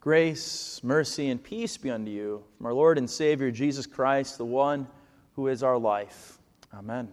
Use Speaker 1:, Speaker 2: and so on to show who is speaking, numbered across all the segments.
Speaker 1: Grace, mercy, and peace be unto you from our Lord and Savior Jesus Christ, the one who is our life. Amen.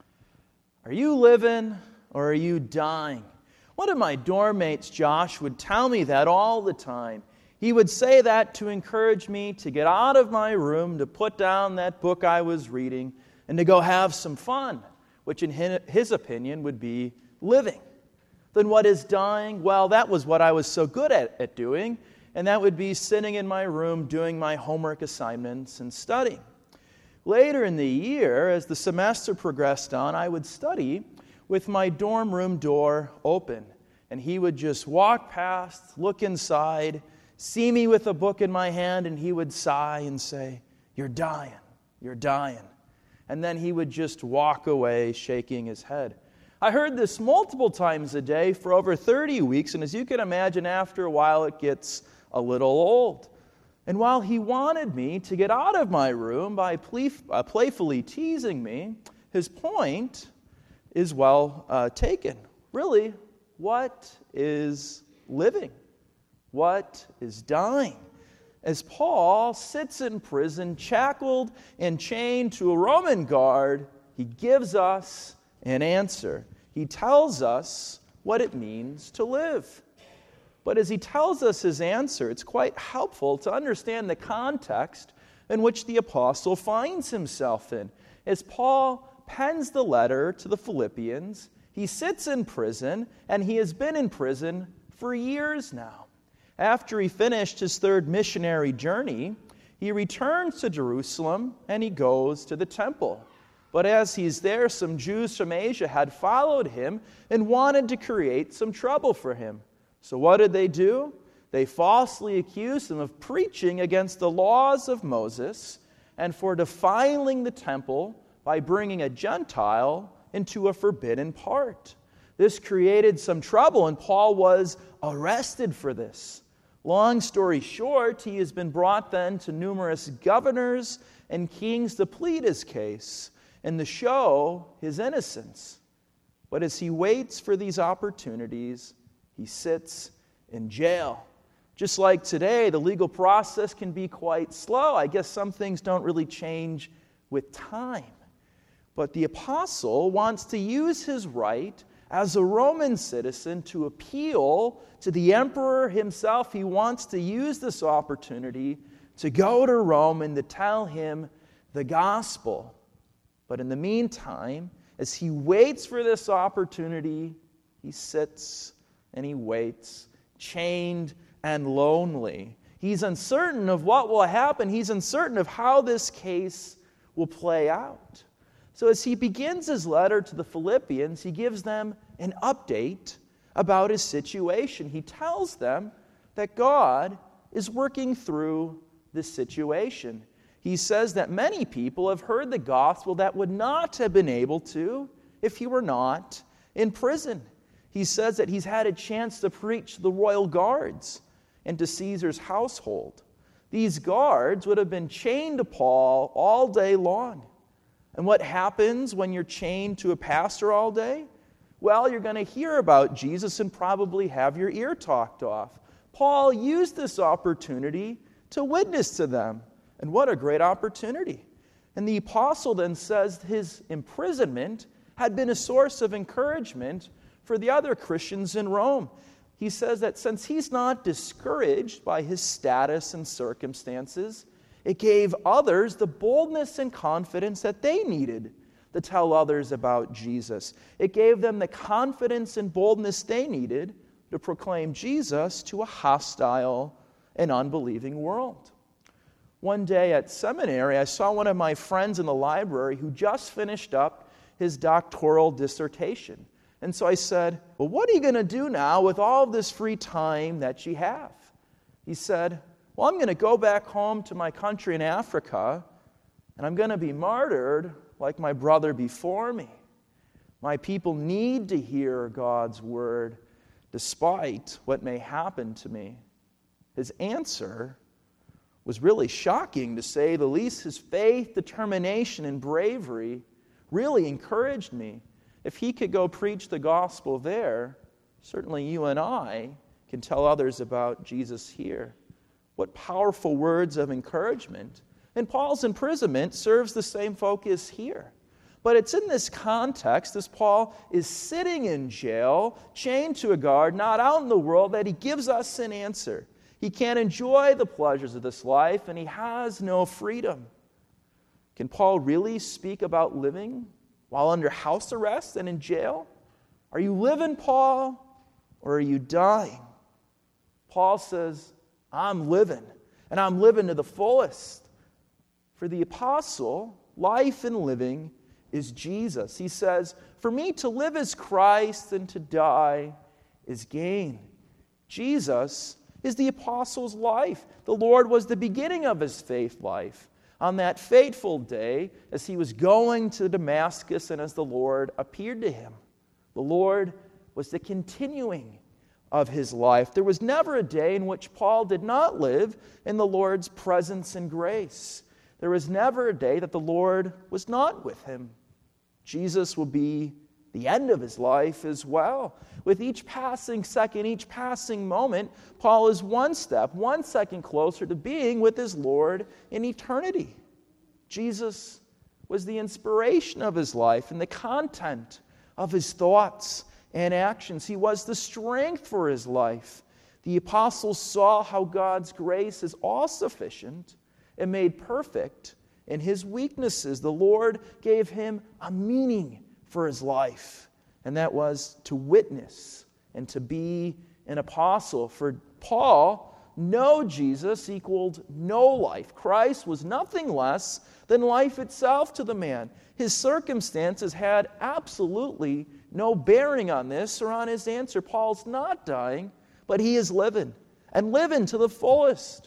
Speaker 1: Are you living or are you dying? One of my dorm mates, Josh, would tell me that all the time. He would say that to encourage me to get out of my room, to put down that book I was reading, and to go have some fun, which in his opinion would be living. Then what is dying? Well, that was what I was so good at doing, and that would be sitting in my room doing my homework assignments and studying. Later in the year, as the semester progressed on, I would study with my dorm room door open, and he would just walk past, look inside, see me with a book in my hand, and he would sigh and say, "You're dying, you're dying." And then he would just walk away shaking his head. I heard this multiple times a day for over 30 weeks, and as you can imagine, after a while it gets a little old. And while he wanted me to get out of my room by playfully teasing me, his point is well taken. Really, what is living? What is dying? As Paul sits in prison, shackled and chained to a Roman guard, he gives us an answer. He tells us what it means to live. But as he tells us his answer, it's quite helpful to understand the context in which the apostle finds himself in. As Paul pens the letter to the Philippians, he sits in prison, and he has been in prison for years now. After he finished his third missionary journey, he returns to Jerusalem and he goes to the temple. But as he's there, some Jews from Asia had followed him and wanted to create some trouble for him. So what did they do? They falsely accused him of preaching against the laws of Moses and for defiling the temple by bringing a Gentile into a forbidden part. This created some trouble, and Paul was arrested for this. Long story short, he has been brought then to numerous governors and kings to plead his case and to show his innocence. But as he waits for these opportunities, he sits in jail. Just like today, the legal process can be quite slow. I guess some things don't really change with time. But the apostle wants to use his right as a Roman citizen to appeal to the emperor himself. He wants to use this opportunity to go to Rome and to tell him the gospel. But in the meantime, as he waits for this opportunity, he sits and he waits, chained and lonely. He's uncertain of what will happen. He's uncertain of how this case will play out. So as he begins his letter to the Philippians, he gives them an update about his situation. He tells them that God is working through this situation. He says that many people have heard the gospel that would not have been able to if he were not in prison. He says that he's had a chance to preach to the royal guards and to Caesar's household. These guards would have been chained to Paul all day long. And what happens when you're chained to a pastor all day? Well, you're going to hear about Jesus and probably have your ear talked off. Paul used this opportunity to witness to them. And what a great opportunity. And the apostle then says his imprisonment had been a source of encouragement for the other Christians in Rome. He says that since he's not discouraged by his status and circumstances, it gave others the boldness and confidence that they needed to tell others about Jesus. It gave them the confidence and boldness they needed to proclaim Jesus to a hostile and unbelieving world. One day at seminary, I saw one of my friends in the library who just finished up his doctoral dissertation. And so I said, "Well, what are you going to do now with all this free time that you have?" He said, "Well, I'm going to go back home to my country in Africa, and I'm going to be martyred like my brother before me. My people need to hear God's word despite what may happen to me." His answer was really shocking, to say the least. His faith, determination, and bravery really encouraged me. If he could go preach the gospel there, certainly you and I can tell others about Jesus here. What powerful words of encouragement. And Paul's imprisonment serves the same focus here. But it's in this context, as Paul is sitting in jail, chained to a guard, not out in the world, that he gives us an answer. He can't enjoy the pleasures of this life, and he has no freedom. Can Paul really speak about living while under house arrest and in jail? Are you living, Paul, or are you dying? Paul says, I'm living, and I'm living to the fullest. For the apostle, life and living is Jesus. He says, for me to live is Christ and to die is gain. Jesus is the apostle's life. The Lord was the beginning of his faith life. On that fateful day, as he was going to Damascus and as the Lord appeared to him, the Lord was the continuing of his life. There was never a day in which Paul did not live in the Lord's presence and grace. There was never a day that the Lord was not with him. Jesus will be the end of his life as well. With each passing second, each passing moment, Paul is one step, 1 second closer to being with his Lord in eternity. Jesus was the inspiration of his life and the content of his thoughts and actions. He was the strength for his life. The apostles saw how God's grace is all sufficient and made perfect in his weaknesses. The Lord gave him a meaning for his life, and that was to witness and to be an apostle. For Paul, no Jesus equaled no life. Christ was nothing less than life itself to the man. His circumstances had absolutely no bearing on this or on his answer. Paul's not dying, but he is living, and living to the fullest.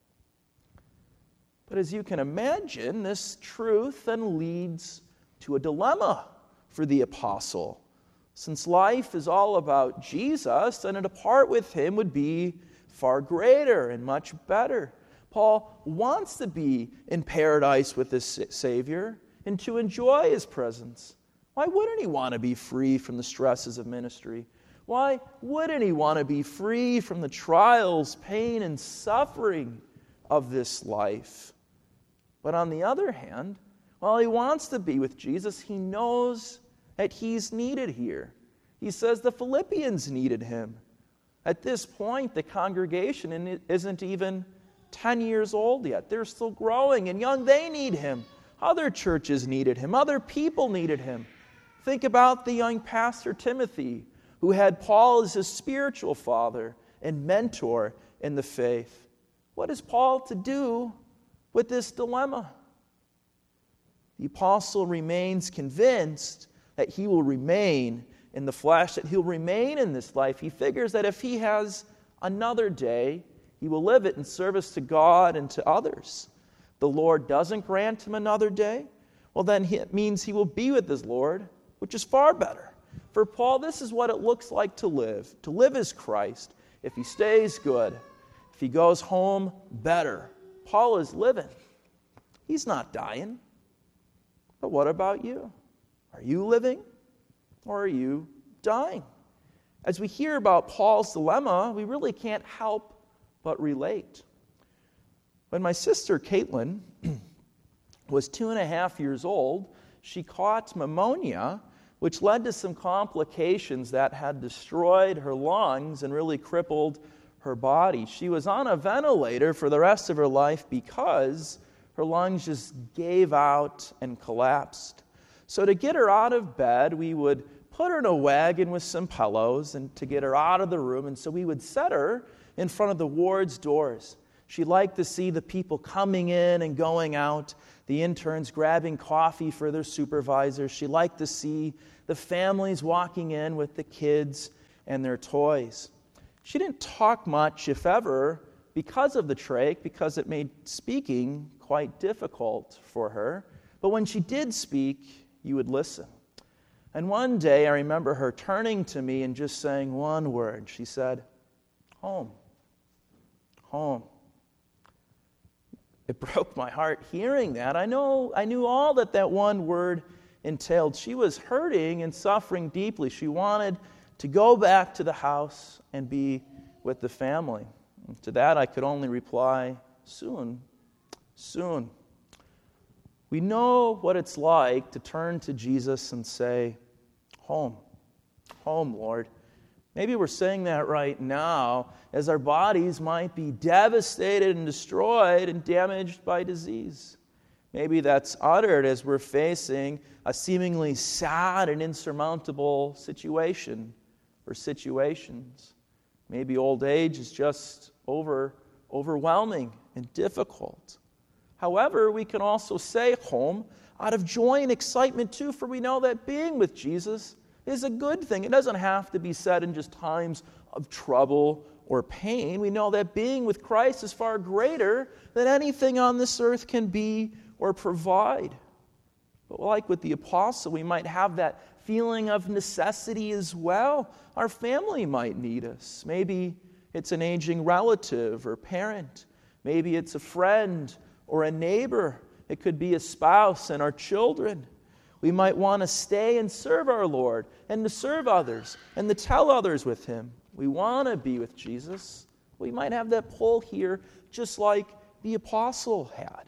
Speaker 1: But as you can imagine, this truth then leads to a dilemma for the apostle. Since life is all about Jesus, then to depart with him would be far greater and much better. Paul wants to be in paradise with his Savior and to enjoy his presence. Why wouldn't he want to be free from the stresses of ministry? Why wouldn't he want to be free from the trials, pain, and suffering of this life? But on the other hand, while he wants to be with Jesus, he knows that he's needed here. He says the Philippians needed him. At this point, the congregation isn't even 10 years old yet. They're still growing and young. They need him. Other churches needed him. Other people needed him. Think about the young pastor Timothy, who had Paul as his spiritual father and mentor in the faith. What is Paul to do with this dilemma? The apostle remains convinced that he will remain in the flesh, that he'll remain in this life. He figures that if he has another day, he will live it in service to God and to others. The Lord doesn't grant him another day, well then it means he will be with his Lord, which is far better. For Paul, this is what it looks like to live. To live is Christ. If he stays, good. If he goes home, better. Paul is living. He's not dying. But what about you? Are you living or are you dying? As we hear about Paul's dilemma, we really can't help but relate. When my sister Caitlin was 2.5 years old, she caught pneumonia, which led to some complications that had destroyed her lungs and really crippled her body. She was on a ventilator for the rest of her life because her lungs just gave out and collapsed. So to get her out of bed, we would put her in a wagon with some pillows and to get her out of the room. And so we would set her in front of the ward's doors. She liked to see the people coming in and going out, the interns grabbing coffee for their supervisors. She liked to see the families walking in with the kids and their toys. She didn't talk much, if ever, because of the trach, because it made speaking quite difficult for her. But when she did speak, you would listen. And one day I remember her turning to me and just saying one word. She said, "Home. Home." It broke my heart hearing that. I knew all that one word entailed. She was hurting and suffering deeply. She wanted to go back to the house and be with the family. And to that I could only reply, soon, soon. We know what it's like to turn to Jesus and say, home, home, Lord. Maybe we're saying that right now as our bodies might be devastated and destroyed and damaged by disease. Maybe that's uttered as we're facing a seemingly sad and insurmountable situation or situations. Maybe old age is just overwhelming and difficult. However, we can also say home out of joy and excitement too, for we know that being with Jesus is a good thing. It doesn't have to be said in just times of trouble or pain. We know that being with Christ is far greater than anything on this earth can be or provide. But like with the apostle, we might have that feeling of necessity as well. Our family might need us. Maybe it's an aging relative or parent. Maybe it's a friend or a neighbor. It could be a spouse and our children. We might want to stay and serve our Lord and to serve others and to tell others with Him. We want to be with Jesus. We might have that pull here just like the apostle had.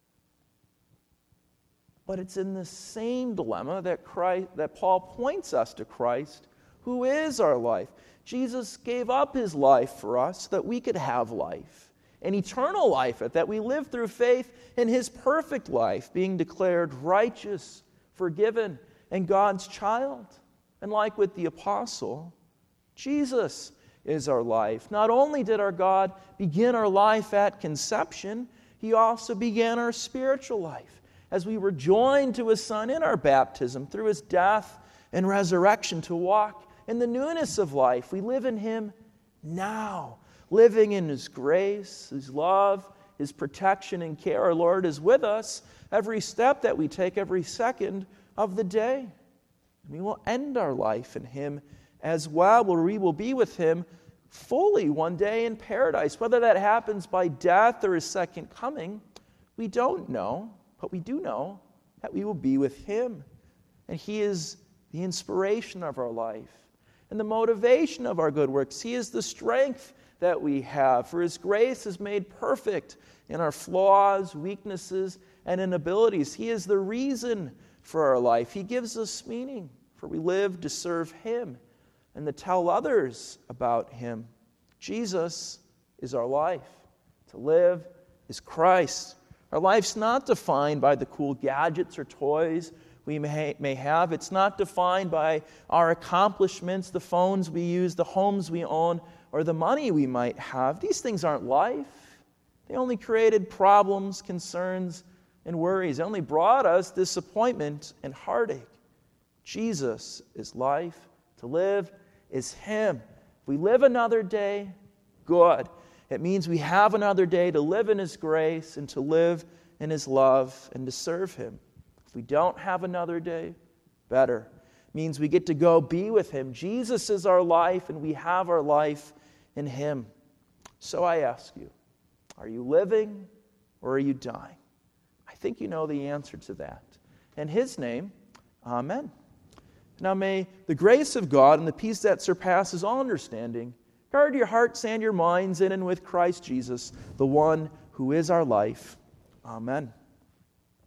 Speaker 1: But it's in the same dilemma that Paul points us to Christ, who is our life. Jesus gave up His life for us so that we could have life, an eternal life, that we live through faith in His perfect life, being declared righteous, forgiven, and God's child. And like with the apostle, Jesus is our life. Not only did our God begin our life at conception, He also began our spiritual life as we were joined to His Son in our baptism through His death and resurrection to walk in the newness of life. We live in Him now, living in His grace, His love, His protection and care. Our Lord is with us every step that we take, every second of the day. We will end our life in Him as well, where we will be with Him fully one day in paradise. Whether that happens by death or His second coming, we don't know. But we do know that we will be with Him. And He is the inspiration of our life and the motivation of our good works. He is the strength that we have. For His grace is made perfect in our flaws, weaknesses, and inabilities. He is the reason for our life. He gives us meaning, for we live to serve Him and to tell others about Him. Jesus is our life. To live is Christ. Our life's not defined by the cool gadgets or toys we may have. It's not defined by our accomplishments, the phones we use, the homes we own, or the money we might have. These things aren't life. They only created problems, concerns, and worries. They only brought us disappointment and heartache. Jesus is life. To live is Him. If we live another day, good. It means we have another day to live in His grace and to live in His love and to serve Him. If we don't have another day, better. It means we get to go be with Him. Jesus is our life and we have our life in Him. So I ask you, are you living or are you dying? I think you know the answer to that. In His name, amen. Now may the grace of God and the peace that surpasses all understanding guard your hearts and your minds in and with Christ Jesus, the one who is our life. Amen.